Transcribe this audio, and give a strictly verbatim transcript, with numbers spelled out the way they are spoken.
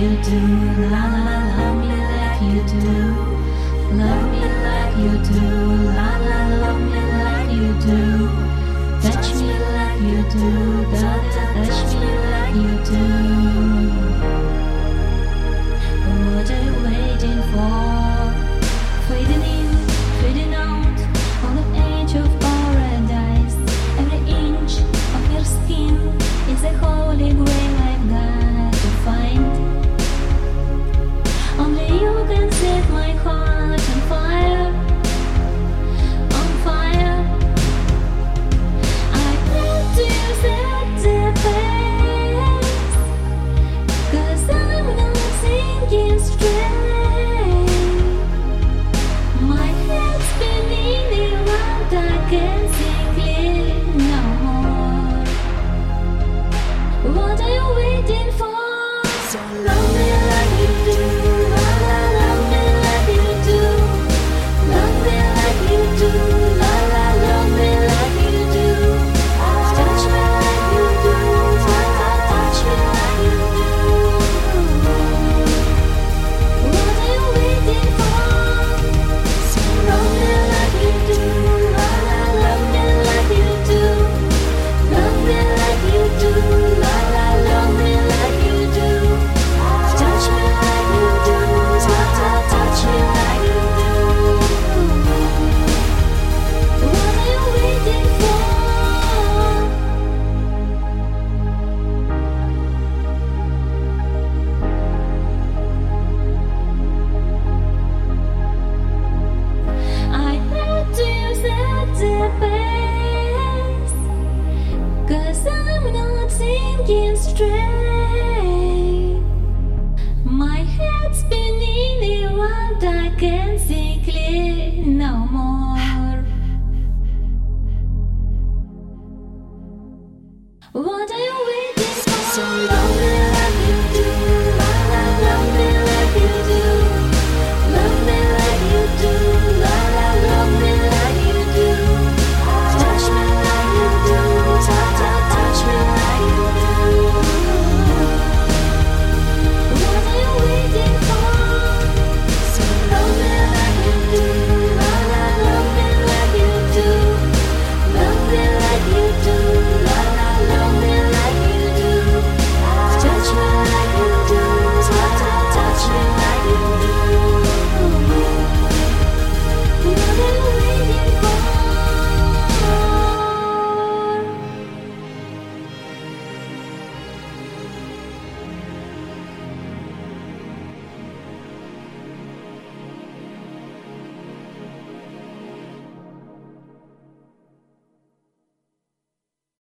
you do, la la, love me like you do, love me like you do, la la, love me like you do, touch me like you do, da da, touch me like you do. What are you waiting for? Fading in, fading out, on the edge of paradise. Every inch of your skin is a holy grail I've got to find. Only you can set my heart on fire, on fire. I need to set the pace, 'cause I'm not thinking straight. My head's spinning around, I can't see clearly no more. What are you waiting for? So long.